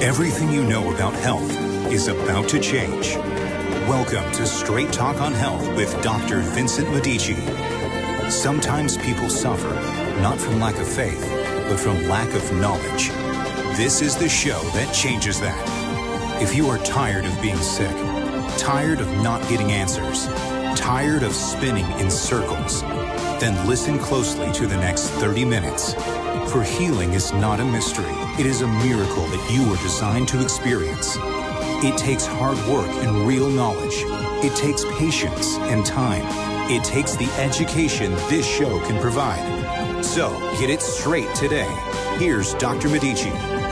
Everything you know about health is about to change. Welcome to Straight Talk on Health with Dr. Vincent Medici. Sometimes people suffer, not from lack of faith, but from lack of knowledge. This is the show that changes that. If you are tired of being sick, tired of not getting answers, tired of spinning in circles, then listen closely to the next 30 minutes. For healing is not a mystery. It is a miracle that you were designed to experience. It takes hard work and real knowledge. It takes patience and time. It takes the education this show can provide. So, get it straight today. Here's Dr. Medici.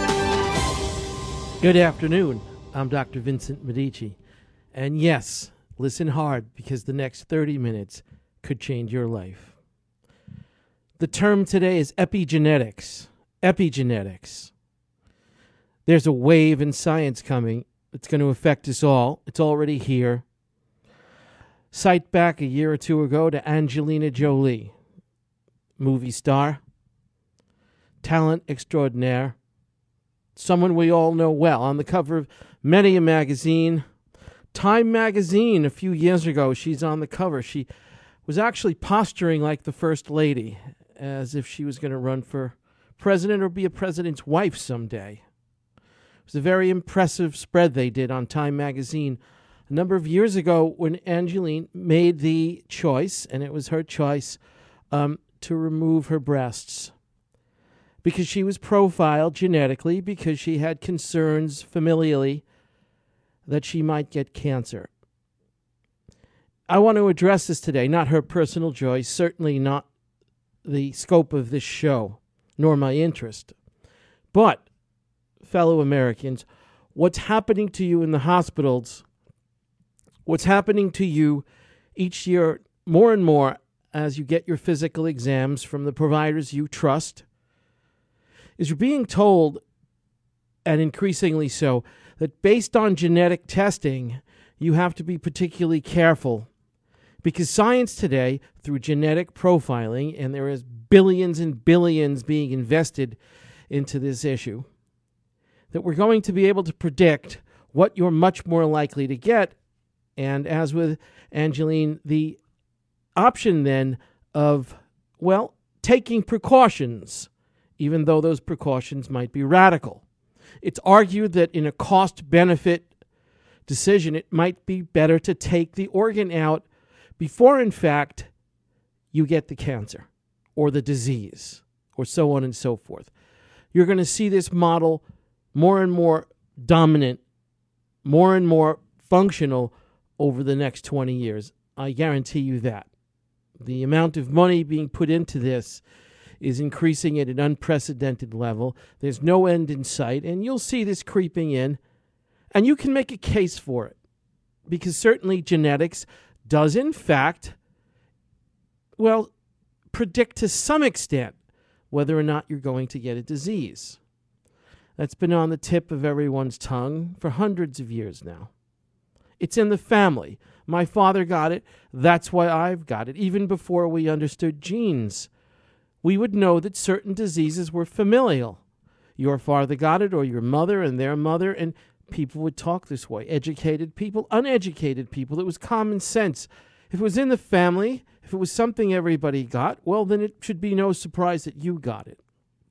Good afternoon. I'm Dr. Vincent Medici. And yes, listen hard because the next 30 minutes could change your life. The term today is epigenetics. Epigenetics. There's a wave in science coming. It's going to affect us all. It's already here. Cite back a year or two ago to Angelina Jolie, movie star, talent extraordinaire, someone we all know well, on the cover of many a magazine. Time magazine a few years ago, she's on the cover. She was actually posturing like the First Lady, as if she was going to run for president or be a president's wife someday. It was a very impressive spread they did on Time magazine a number of years ago when Angeline made the choice, and it was her choice, to remove her breasts because she was profiled genetically, because she had concerns familially that she might get cancer. I want to address this today, not her personal choice, certainly not the scope of this show, nor my interest. But, fellow Americans, what's happening to you in the hospitals, what's happening to you each year more and more as you get your physical exams from the providers you trust, is you're being told, and increasingly so, that based on genetic testing, you have to be particularly careful. Because science today, through genetic profiling, and there is billions and billions being invested into this issue, that we're going to be able to predict what you're much more likely to get. And as with Angeline, the option then of, well, taking precautions, even though those precautions might be radical. It's argued that in a cost-benefit decision, it might be better to take the organ out before, in fact, you get the cancer or the disease or so on and so forth. You're going to see this model more and more dominant, more and more functional over the next 20 years. I guarantee you that. The amount of money being put into this is increasing at an unprecedented level. There's no end in sight, and you'll see this creeping in, and you can make a case for it, because certainly genetics does, in fact, well, predict to some extent whether or not you're going to get a disease. That's been on the tip of everyone's tongue for hundreds of years now. It's in the family. My father got it. That's why I've got it. Even before we understood genes, we would know that certain diseases were familial. Your father got it, or your mother and their mother, and people would talk this way. Educated people, uneducated people. It was common sense. If it was in the family, if it was something everybody got, well, then it should be no surprise that you got it.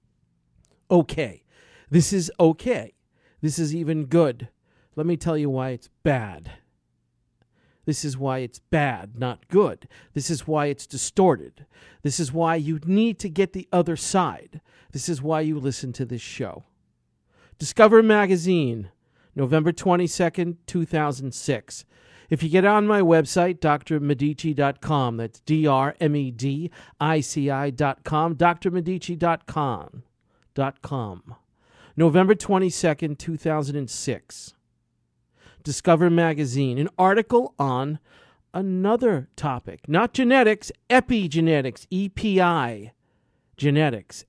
Okay. This is okay. This is even good. Let me tell you why it's bad. This is why it's bad, not good. This is why it's distorted. This is why you need to get the other side. This is why you listen to this show. Discover Magazine, November 22nd, 2006. If you get on my website, drmedici.com, that's drmedici.com, drmedici.com. November 22nd, 2006. Discover Magazine, an article on another topic, not genetics, epigenetics, EPI, genetics,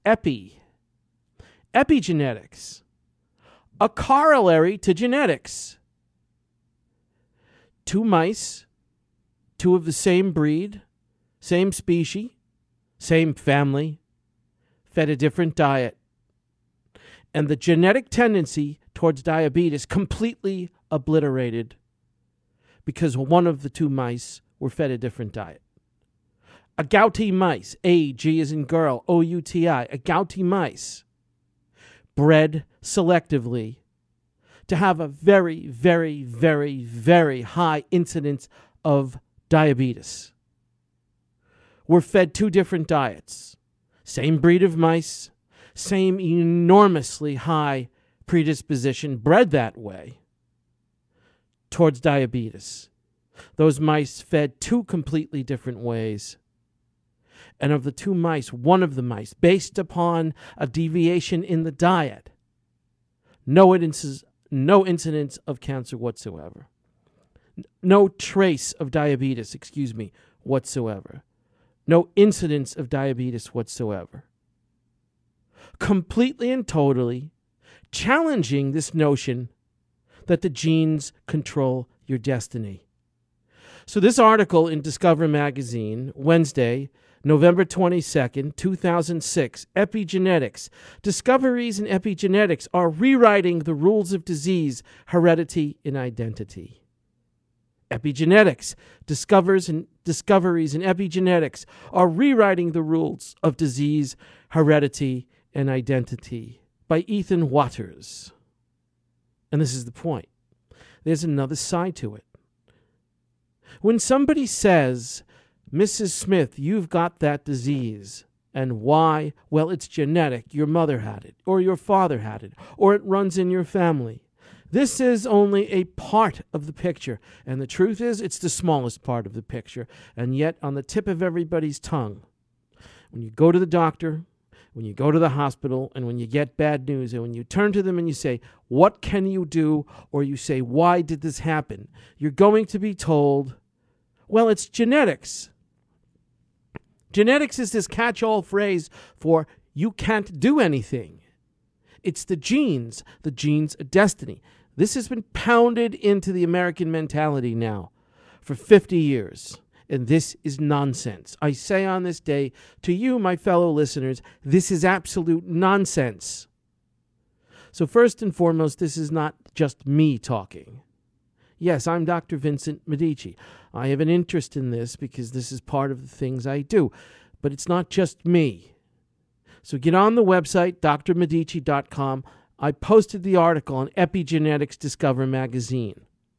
epigenetics, a corollary to genetics. Two mice, two of the same breed, same species, same family, fed a different diet. and the genetic tendency towards diabetes completely obliterated because one of the two mice were fed a different diet. Agouti mice, A-G as in girl, O-U-T-I, agouti mice, bred selectively to have a very, very, very, very high incidence of diabetes. Were fed two different diets. Same breed of mice, same enormously high predisposition, bred that way, towards diabetes. Those mice fed two completely different ways. And of the two mice, one of the mice, based upon a deviation in the diet, no incidence of cancer whatsoever. No trace of diabetes, whatsoever. No incidence of diabetes whatsoever. Completely and totally challenging this notion that the genes control your destiny. So this article in Discover Magazine, Wednesday, November 22nd, 2006, Epigenetics. Discoveries in epigenetics are rewriting the rules of disease, heredity, and identity. Epigenetics. Discoveries in epigenetics are rewriting the rules of disease, heredity, and identity by Ethan Watters. And this is the point. There's another side to it. When somebody says, Mrs. Smith, you've got that disease. And why? Well, it's genetic. Your mother had it, or your father had it, or it runs in your family. This is only a part of the picture. And the truth is, it's the smallest part of the picture. And yet, on the tip of everybody's tongue, when you go to the doctor, when you go to the hospital, and when you get bad news, and when you turn to them and you say, what can you do? Or you say, why did this happen? You're going to be told, well, it's genetics. Genetics is this catch-all phrase for you can't do anything. It's the genes of destiny. This has been pounded into the American mentality now for 50 years. And this is nonsense. I say on this day to you, my fellow listeners, this is absolute nonsense. So first and foremost, this is not just me talking. Yes, I'm Dr. Vincent Medici. I have an interest in this because this is part of the things I do. But it's not just me. So get on the website, drmedici.com. I posted the article on Epigenetics Discover Magazine.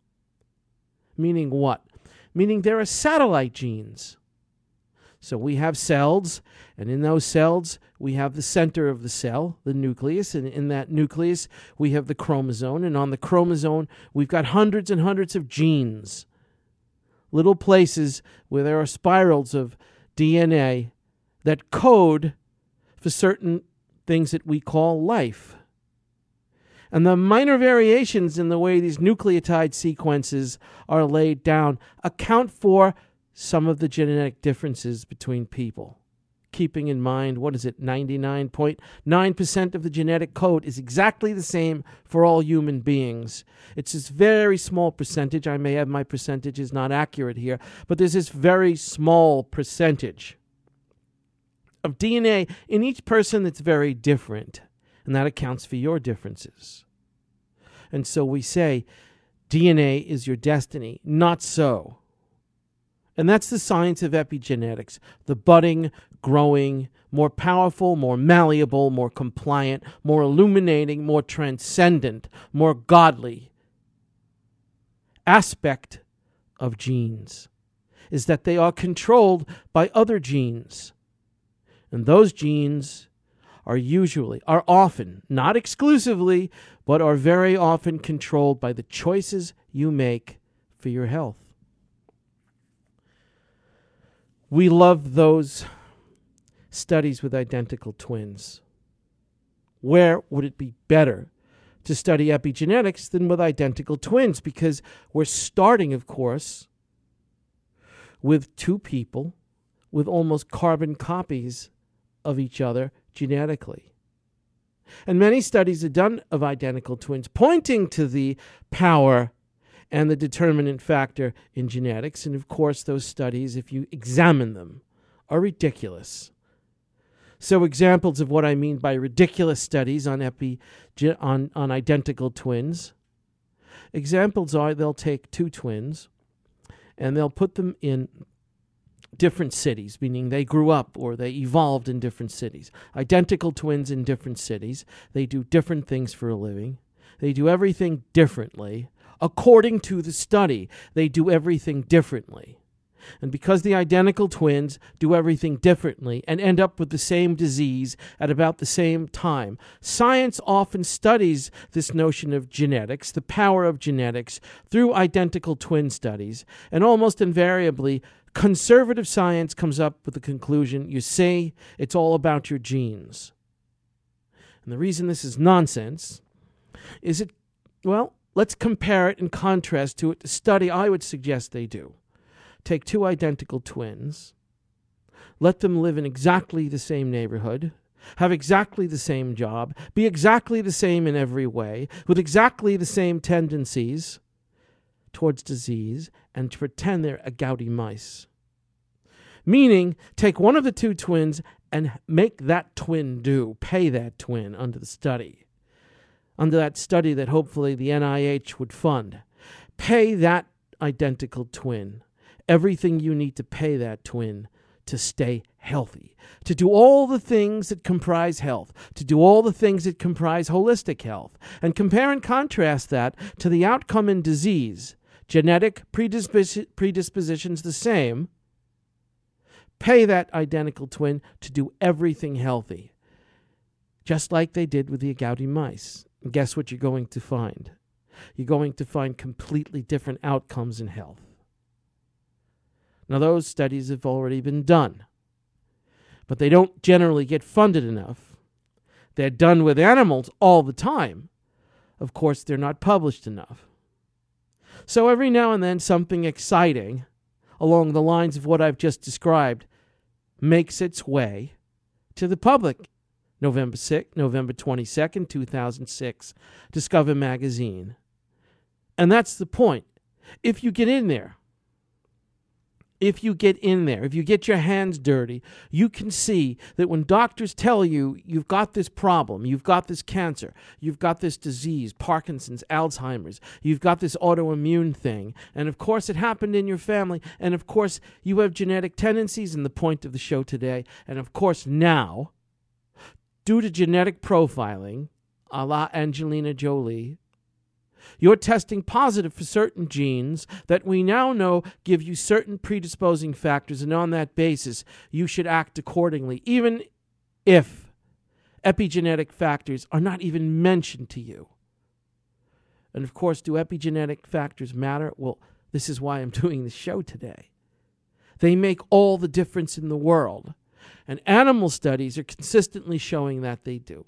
Meaning what? Meaning there are satellite genes. So we have cells, and in those cells, we have the center of the cell, the nucleus, and in that nucleus, we have the chromosome, and on the chromosome, we've got hundreds and hundreds of genes, little places where there are spirals of DNA that code for certain things that we call life. And the minor variations in the way these nucleotide sequences are laid down account for some of the genetic differences between people. Keeping in mind, 99.9% of the genetic code is exactly the same for all human beings. It's this very small percentage. I may have my percentages not accurate here, but there's this very small percentage of DNA in each person that's very different. And that accounts for your differences. And so we say, DNA is your destiny. Not so. And that's the science of epigenetics. The budding, growing, more powerful, more malleable, more compliant, more illuminating, more transcendent, more godly aspect of genes is that they are controlled by other genes. And those genes are often, not exclusively, but are very often controlled by the choices you make for your health. We love those studies with identical twins. Where would it be better to study epigenetics than with identical twins? Because we're starting, of course, with two people with almost carbon copies of each other genetically. And many studies are done of identical twins, pointing to the power and the determinant factor in genetics. And of course, those studies, if you examine them, are ridiculous. So examples of what I mean by ridiculous studies on on identical twins. Examples are they'll take two twins and they'll put them in different cities, meaning they grew up or they evolved in different cities. Identical twins in different cities. They do different things for a living. They do everything differently. According to the study, they do everything differently. And because the identical twins do everything differently and end up with the same disease at about the same time, science often studies this notion of genetics, the power of genetics, through identical twin studies. And almost invariably, conservative science comes up with the conclusion, you see, it's all about your genes. And the reason this is nonsense is let's compare it and contrast to it. The study I would suggest they do. Take two identical twins, let them live in exactly the same neighborhood, have exactly the same job, be exactly the same in every way, with exactly the same tendencies towards disease, and to pretend they're agouti mice. Meaning, take one of the two twins and make that twin pay that twin under that study that hopefully the NIH would fund. Pay that identical twin everything you need to pay that twin to stay healthy, to do all the things that comprise health, to do all the things that comprise holistic health, and compare and contrast that to the outcome in disease. Genetic predispositions the same. Pay that identical twin to do everything healthy, just like they did with the agouti mice. And guess what you're going to find? You're going to find completely different outcomes in health. Now, those studies have already been done, but they don't generally get funded enough. They're done with animals all the time. Of course, they're not published enough. So every now and then, something exciting along the lines of what I've just described makes its way to the public. November 22nd, 2006, Discover Magazine. And that's the point. If you get in there, if you get your hands dirty, you can see that when doctors tell you you've got this problem, you've got this cancer, you've got this disease, Parkinson's, Alzheimer's, you've got this autoimmune thing, and of course it happened in your family, and of course you have genetic tendencies, and the point of the show today, and of course now, due to genetic profiling, a la Angelina Jolie, you're testing positive for certain genes that we now know give you certain predisposing factors, and on that basis, you should act accordingly, even if epigenetic factors are not even mentioned to you. And of course, do epigenetic factors matter? Well, this is why I'm doing the show today. They make all the difference in the world, and animal studies are consistently showing that they do.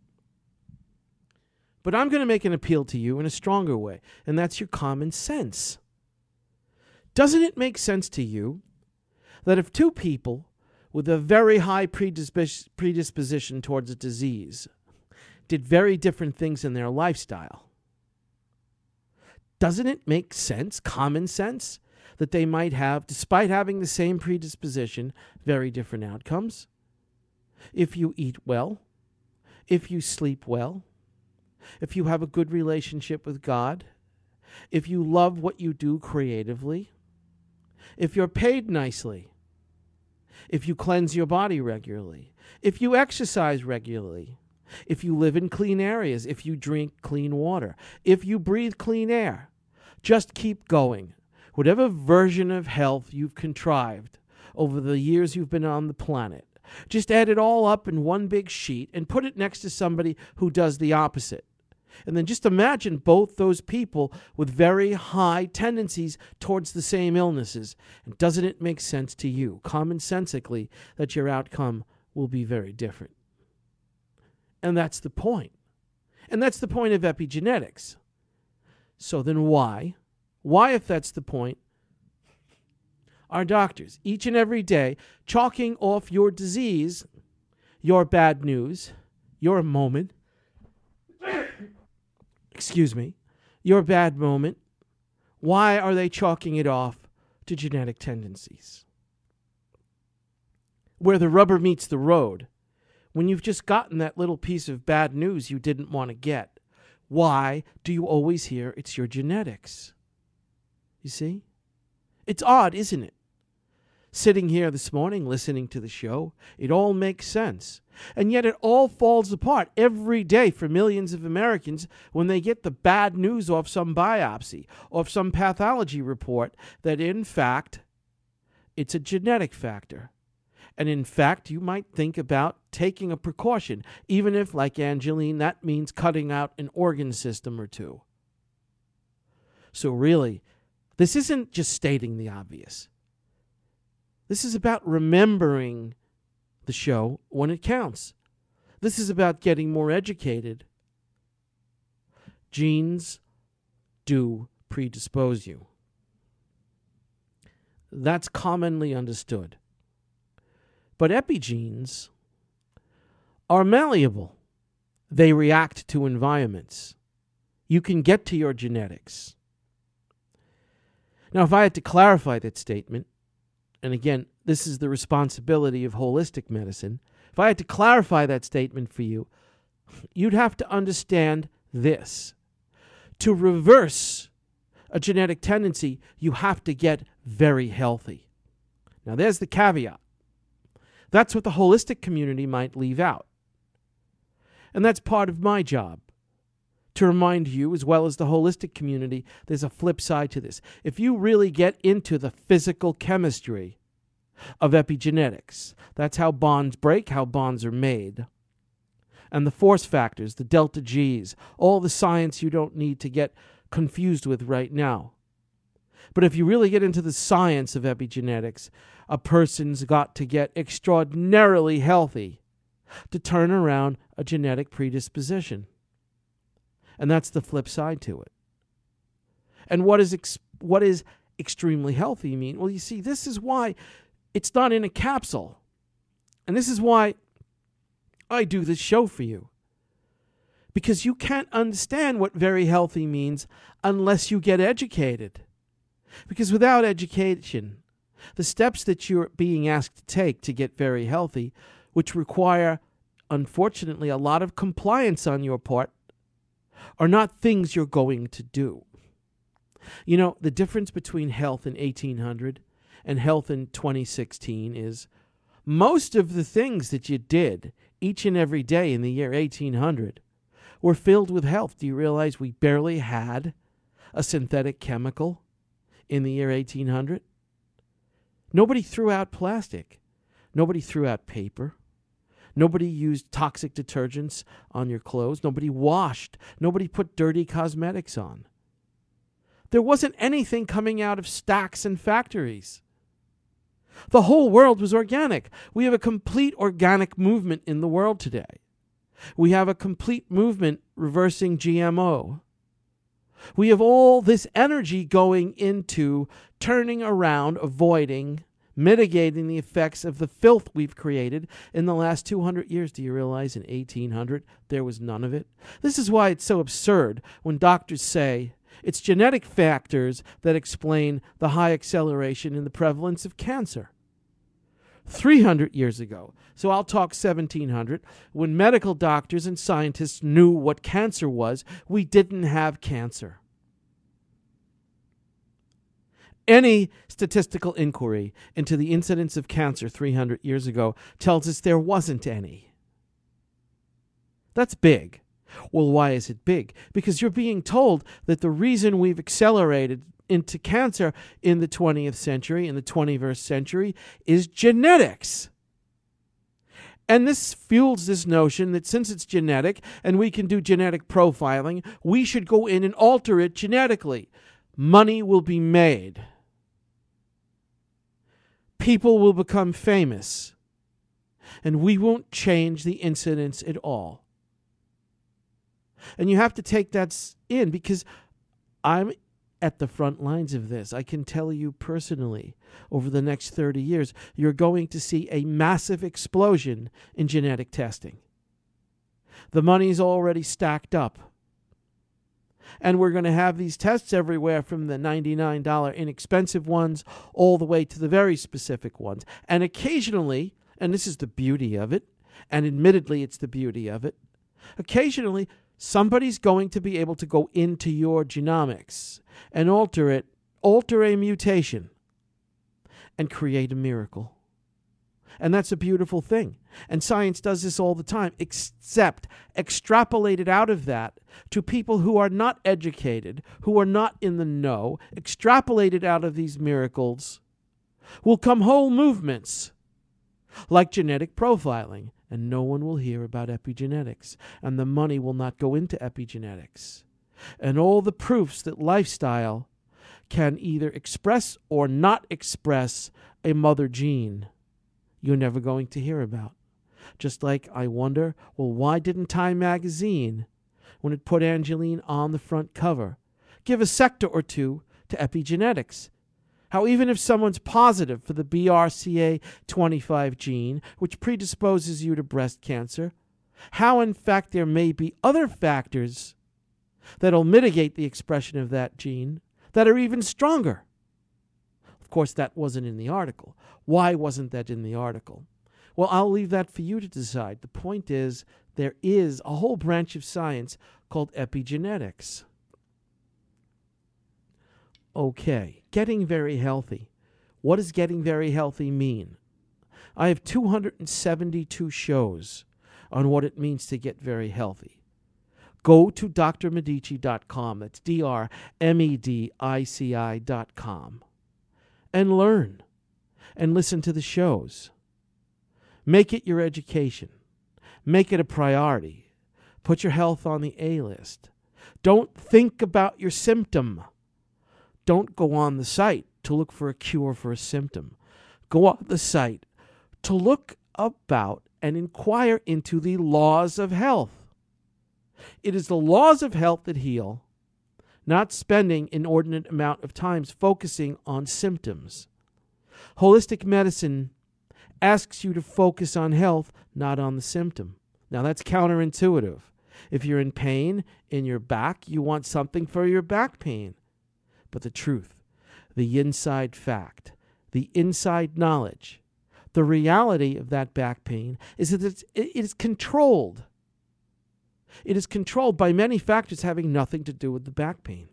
But I'm going to make an appeal to you in a stronger way, and that's your common sense. Doesn't it make sense to you that if two people with a very high predisposition towards a disease did very different things in their lifestyle, doesn't it make sense, common sense, that they might have, despite having the same predisposition, very different outcomes? If you eat well, if you sleep well, if you have a good relationship with God, if you love what you do creatively, if you're paid nicely, if you cleanse your body regularly, if you exercise regularly, if you live in clean areas, if you drink clean water, if you breathe clean air, just keep going. Whatever version of health you've contrived over the years you've been on the planet, just add it all up in one big sheet and put it next to somebody who does the opposite. And then just imagine both those people with very high tendencies towards the same illnesses. And doesn't it make sense to you, commonsensically, that your outcome will be very different? And that's the point. And that's the point of epigenetics. So then why, if that's the point, are doctors each and every day chalking off your disease, your bad news, your moment, your bad moment, why are they chalking it off to genetic tendencies? Where the rubber meets the road when you've just gotten that little piece of bad news you didn't want to get? Why do you always hear it's your genetics? You see? It's odd, isn't it? Sitting here this morning, listening to the show, it all makes sense. And yet it all falls apart every day for millions of Americans when they get the bad news off some biopsy, off some pathology report, that in fact, it's a genetic factor. And in fact, you might think about taking a precaution, even if, like Angeline, that means cutting out an organ system or two. So really, this isn't just stating the obvious. This is about remembering the show when it counts. This is about getting more educated. Genes do predispose you. That's commonly understood. But epigenes are malleable. They react to environments. You can get to your genetics. Now, if I had to clarify that statement, and again, this is the responsibility of holistic medicine. If I had to clarify that statement for you, you'd have to understand this. To reverse a genetic tendency, you have to get very healthy. Now, there's the caveat. That's what the holistic community might leave out. And that's part of my job, to remind you, as well as the holistic community, there's a flip side to this. If you really get into the physical chemistry of epigenetics, that's how bonds break, how bonds are made, and the force factors, the delta Gs, all the science you don't need to get confused with right now. But if you really get into the science of epigenetics, a person's got to get extraordinarily healthy to turn around a genetic predisposition. And that's the flip side to it. And what is extremely healthy mean? Well, you see, this is why it's not in a capsule. And this is why I do this show for you. Because you can't understand what very healthy means unless you get educated. Because without education, the steps that you're being asked to take to get very healthy, which require, unfortunately, a lot of compliance on your part, are not things you're going to do. You know, the difference between health in 1800 and health in 2016 is most of the things that you did each and every day in the year 1800 were filled with health. Do you realize we barely had a synthetic chemical in the year 1800? Nobody threw out plastic. Nobody threw out paper. Nobody used toxic detergents on your clothes. Nobody washed. Nobody put dirty cosmetics on. There wasn't anything coming out of stacks and factories. The whole world was organic. We have a complete organic movement in the world today. We have a complete movement reversing GMO. We have all this energy going into turning around, avoiding, mitigating the effects of the filth we've created in the last 200 years. Do you realize in 1800 there was none of it? This is why it's so absurd when doctors say it's genetic factors that explain the high acceleration in the prevalence of cancer. 300 years ago, so I'll talk 1700, when medical doctors and scientists knew what cancer was, we didn't have cancer. Any statistical inquiry into the incidence of cancer 300 years ago tells us there wasn't any. That's big. Well, why is it big? Because you're being told that the reason we've accelerated into cancer in the 20th century, in the 21st century, is genetics. And this fuels this notion that since it's genetic and we can do genetic profiling, we should go in and alter it genetically. Money will be made. People will become famous. And we won't change the incidence at all. And you have to take that in because I'm at the front lines of this. I can tell you personally, over the next 30 years, you're going to see a massive explosion in genetic testing. The money's already stacked up. And we're going to have these tests everywhere from the $99 inexpensive ones all the way to the very specific ones. And occasionally, and this is the beauty of it, and admittedly it's the beauty of it, occasionally somebody's going to be able to go into your genomics and alter a mutation, and create a miracle. And that's a beautiful thing. And science does this all the time, except extrapolated out of that to people who are not educated, who are not in the know, extrapolated out of these miracles, will come whole movements like genetic profiling, and no one will hear about epigenetics, and the money will not go into epigenetics. And all the proofs that lifestyle can either express or not express a mother gene, you're never going to hear about. Just like I wonder, well, why didn't Time magazine, when it put Angeline on the front cover, give a sector or two to epigenetics? How even if someone's positive for the BRCA25 gene, which predisposes you to breast cancer, how in fact there may be other factors that'll mitigate the expression of that gene that are even stronger. Of course, that wasn't in the article. Why wasn't that in the article? Well, I'll leave that for you to decide. The point is, there is a whole branch of science called epigenetics. Okay, getting very healthy. What does getting very healthy mean? I have 272 shows on what it means to get very healthy. Go to drmedici.com, that's drmedici.com, and learn and listen to the shows. Make it your education. Make it a priority. Put your health on the A list. Don't think about your symptom. Don't go on the site to look for a cure for a symptom. Go on the site to look about and inquire into the laws of health. It is the laws of health that heal, not spending inordinate amount of time focusing on symptoms. Holistic medicine asks you to focus on health, not on the symptom. Now that's counterintuitive. If you're in pain in your back, you want something for your back pain. But the truth, the inside fact, the inside knowledge, the reality of that back pain is that it is controlled. It is controlled by many factors having nothing to do with the back pain.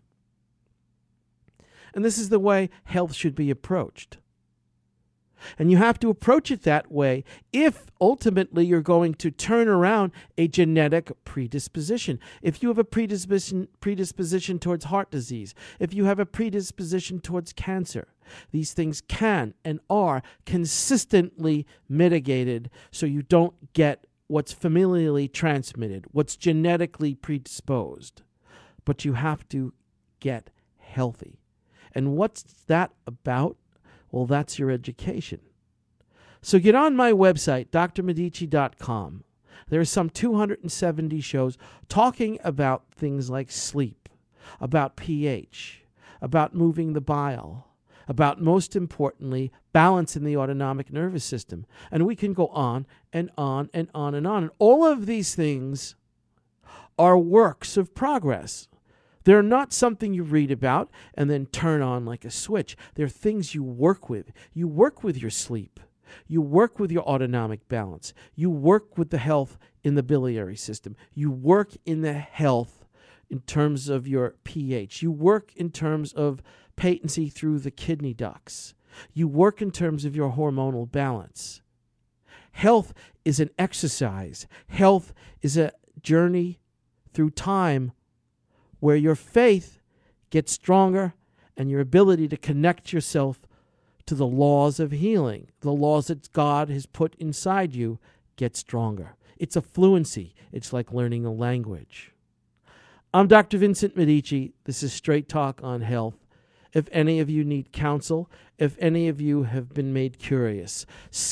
And this is the way health should be approached. And you have to approach it that way if ultimately you're going to turn around a genetic predisposition. If you have a predisposition towards heart disease, if you have a predisposition towards cancer, these things can and are consistently mitigated so you don't get what's familially transmitted, what's genetically predisposed. But you have to get healthy. And what's that about? Well, that's your education. So get on my website, drmedici.com. There are some 270 shows talking about things like sleep, about pH, about moving the bile, about, most importantly, balance in the autonomic nervous system. And we can go on and on and on and on. And all of these things are works of progress. They're not something you read about and then turn on like a switch. They're things you work with. You work with your sleep. You work with your autonomic balance. You work with the health in the biliary system. You work in the health in terms of your pH. You work in terms of patency through the kidney ducts. You work in terms of your hormonal balance. Health is an exercise. Health is a journey through time where your faith gets stronger and your ability to connect yourself to the laws of healing, the laws that God has put inside you, gets stronger. It's a fluency. It's like learning a language. I'm Dr. Vincent Medici. This is Straight Talk on Health. If any of you need counsel, if any of you have been made curious,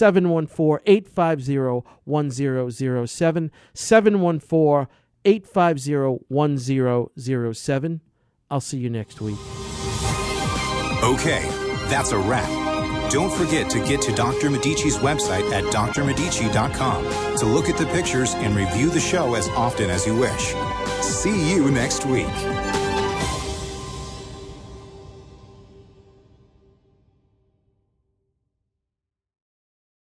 714-850-1007, 714-850-1007. I'll see you next week. Okay, that's a wrap. Don't forget to get to Dr. Medici's website at drmedici.com to look at the pictures and review the show as often as you wish. See you next week.